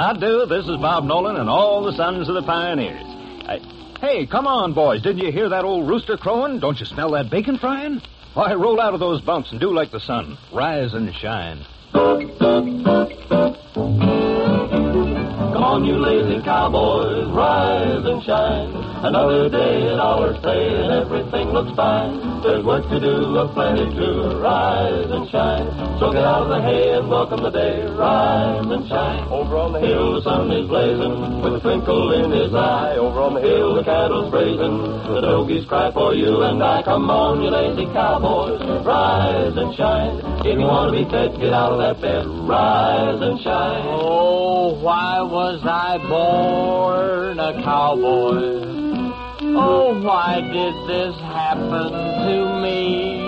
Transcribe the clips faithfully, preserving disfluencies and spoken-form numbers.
How do? This is Bob Nolan and all the sons of the pioneers. I... Hey, come on, boys. Didn't you hear that old rooster crowing? Don't you smell that bacon frying? Why, roll out of those bunks and do like the sun. Rise and shine. Come on, you lazy cowboys, rise and shine. Another day at our stay and everything looks fine. There's work to do, aplenty to rise and shine. So get out of the hay and welcome the day, rise and shine. Over on the hill the sun is blazing with a twinkle in his eye. Over on the hill the candle's blazing, the dogies cry for you and I. Come on, you lazy cowboys, rise and shine. If you want to be fed, get out of that bed, rise and shine. Oh, why was I born a cowboy? Oh, why did this happen to me?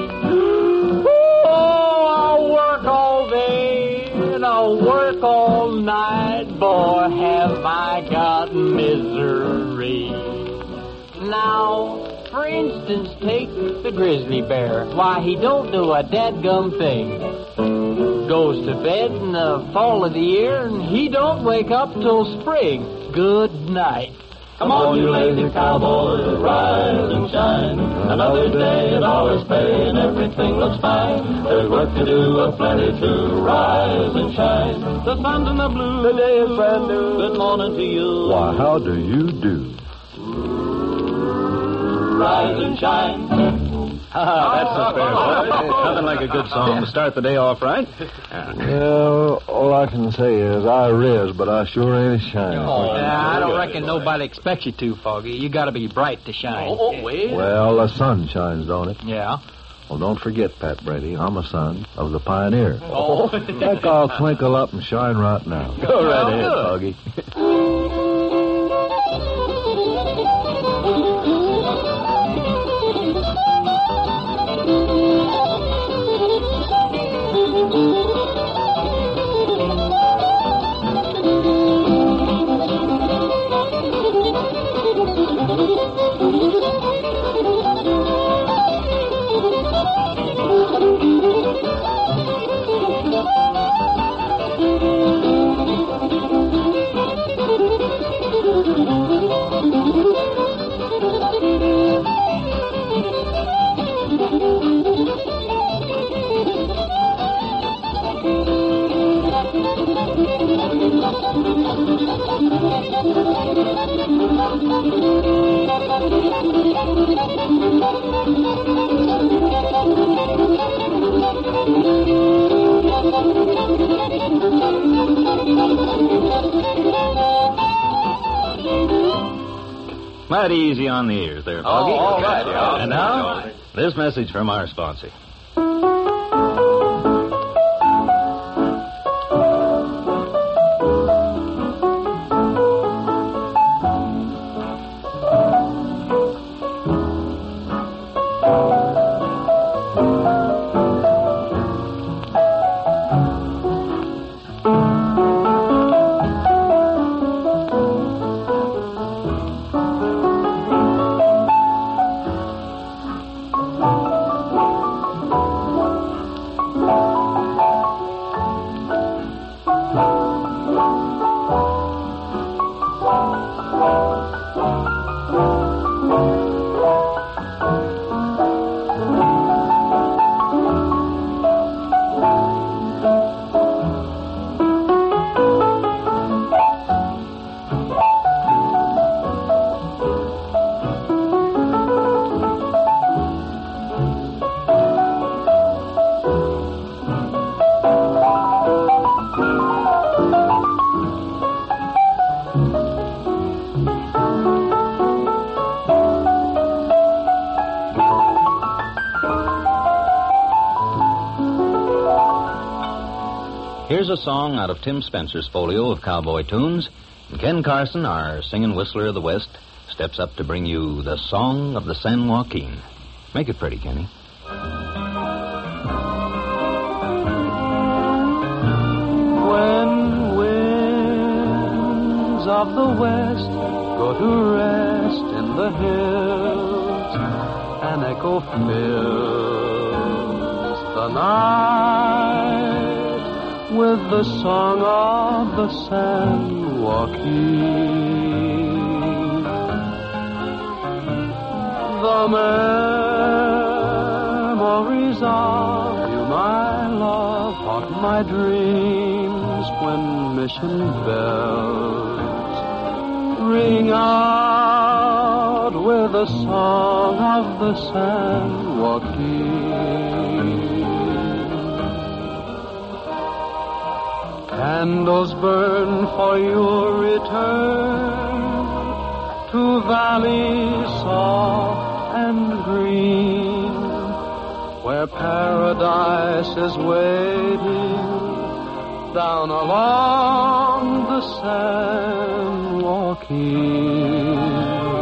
Oh, I'll work all day and I'll work all night. Boy, have I got misery. Now, for instance, take the grizzly bear. Why, he don't do a dadgum thing. Goes to bed in the fall of the year and he don't wake up till spring. Good night. Come on, you lazy cowboys, rise and shine. Another day at our pay and everything looks fine. There's work to do, aplenty to rise and shine. The sun's in the blue, the day is brand new. Good morning to you. Why, how do you do? Rise and shine. Ah, that's the spirit. Nothing like a good song to start the day off right. Yeah. Well, all I can say is I riz, but I sure ain't shine. Oh, yeah, I don't reckon nobody expects you to, Foggy. You got to be bright to shine. Oh, wait. Well, the sun shines, don't it? Yeah. Well, don't forget, Pat Brady, I'm a son of the pioneer. Oh. Heck, I'll twinkle up and shine right now. Go right ahead, Foggy. Mighty easy on the ears there, Foggy. Oh, all right, yeah. And now, this message from our sponsor. Here's a song out of Tim Spencer's folio of cowboy tunes. And Ken Carson, our singing whistler of the West, steps up to bring you the Song of the San Joaquin. Make it pretty, Kenny. When winds of the West go to rest in the hills, an echo fills the night with the song of the San Joaquin. The memories of you, my love, haunt my dreams when mission bells ring out with the song of the San Joaquin. Candles burn for your return to valleys soft and green, where paradise is waiting down along the San Joaquin.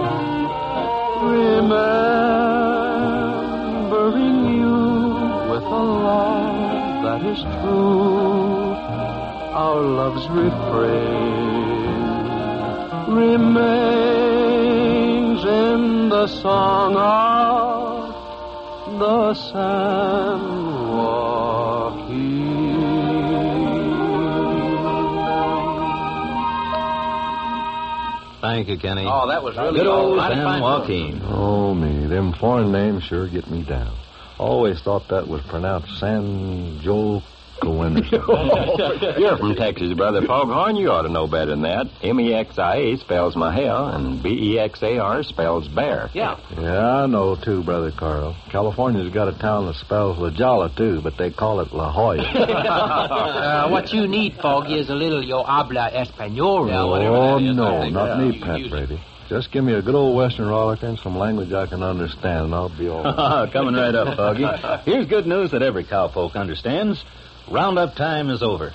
Remembering you with a love that is true, our love's refrain remains in the song of the San Joaquin. Thank you, Kenny. Oh, that was really good old mighty San fine. Joaquin. Oh, me. Them foreign names sure get me down. Always thought that was pronounced San Joe Coinderson. You're from Texas, Brother Foghorn. You ought to know better than that. M E X I A spells Mahel, and B E X A R spells bear. Yeah. Yeah, I know, too, Brother Carl. California's got a town that spells La Jolla, too, but they call it La Jolla. uh, what you need, Foggy, is a little yo habla español. Yeah, oh, no, not me, Pat Brady. Just give me a good old Western rollicker and some language I can understand, and I'll be all right. Coming right up, Foggy. Here's good news that every cowpoke understands. Roundup time is over.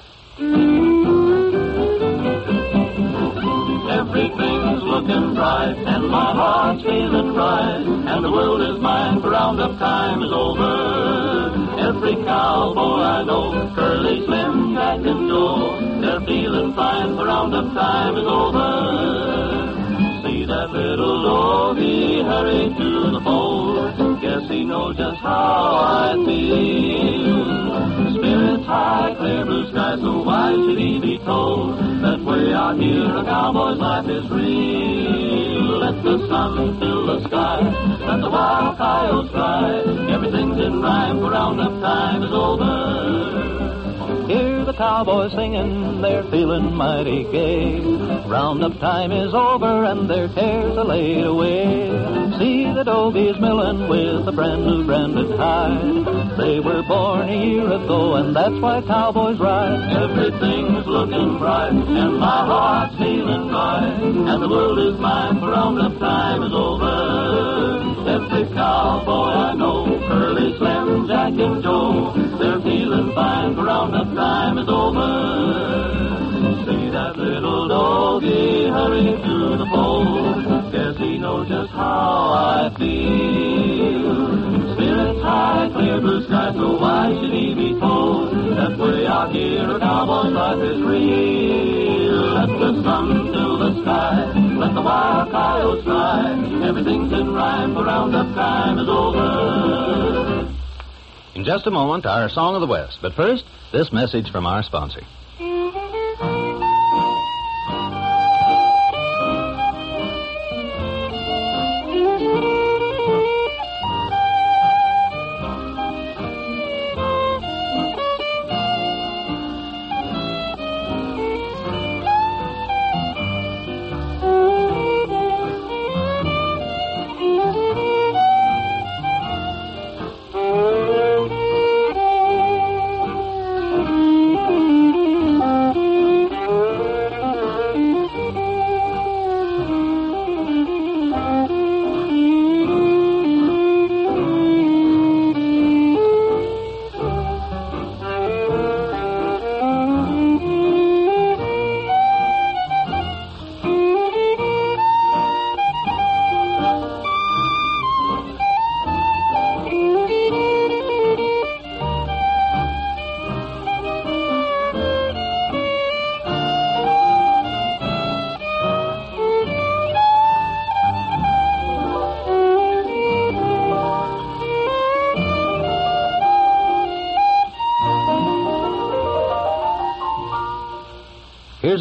Everything's looking bright, and my heart's feeling right, and the world is mine, for roundup time is over. Every cowboy I know, Curly, Slim, Jack, and Joe, they're feeling fine, for roundup time is over. See that little doggy hurry to the fold, guess he knows just how I feel. Spirits high, clear blue sky, so why should he be told that way out here a cowboy's life is real? Let the sun fill the sky, let the wild coyotes cry, everything's in rhyme, for roundup time is over. Hear the cowboys singing, they're feeling mighty gay. Roundup time is over and their cares are laid away. See the dogies milling with a brand new branded hide. They were born a year ago and that's why cowboys ride. Everything's looking bright and my heart's feeling right, and the world is mine, for roundup time is over. Every cowboy I know, Curly, Slim, Jack, and Joe, they're feeling fine, for roundup time is over. See that little doggy hurry to the fold, guess he knows just how I feel. Spirits high, clear blue sky, so why should he be told that way out here a cowboy's life is real? Let the sun fill the sky, let the wild coyotes fly, everything's in rhyme, for roundup time is over. In just a moment, our Song of the West. But first, this message from our sponsor.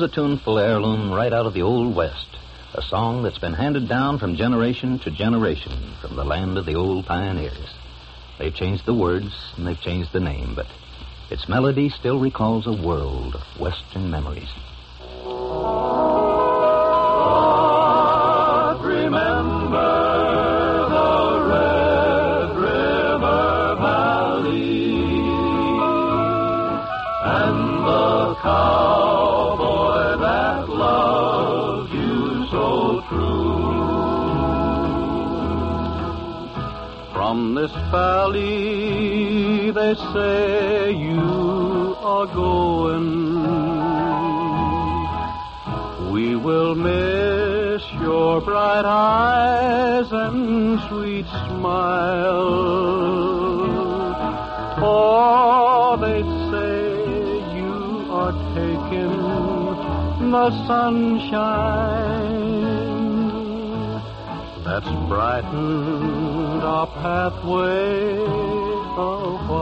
Here's a tuneful heirloom right out of the Old West. A song that's been handed down from generation to generation from the land of the old pioneers. They've changed the words and they've changed the name, but its melody still recalls a world of Western memories. But remember the Red River Valley and the cowboy that loved you so true. From this valley, they say you are going. We will miss your bright eyes and sweet smile. For they say you are taking the sunshine that's brightened our pathway a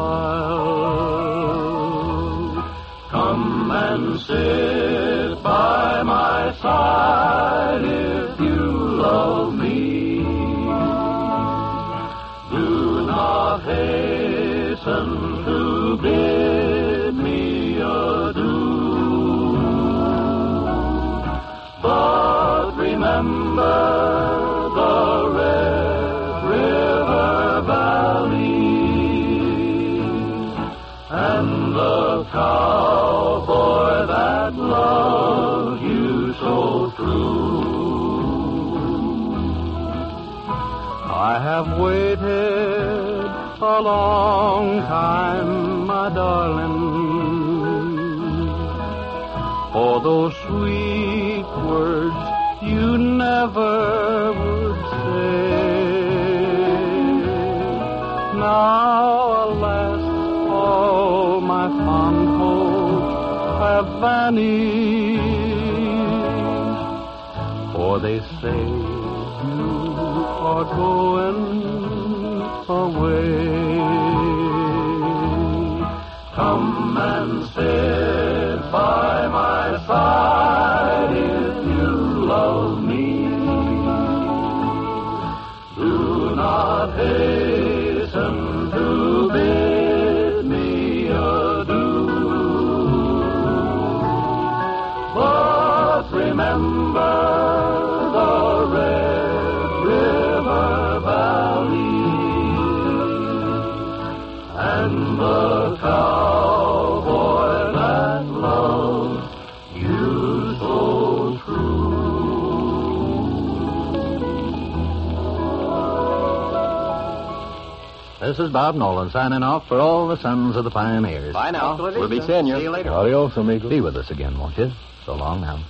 while. Come and sit by my side if you love me. Do not hasten to bid me adieu. But remember the Red River Valley and the cowboy that loved you so true. I have waited a long time, my darling, for those sweet words you never would say. Now, alas, all my fond hopes have vanished, for they say you are going away. Come and sit by my side if you love me. Do not hasten to bid me adieu. But remember the Red River Valley and the cowboy that loved you so true. This is Bob Nolan signing off for all the sons of the pioneers. Bye now. We'll be seeing you. See you later. Adios, amigo. Be with us again, won't you? So long now.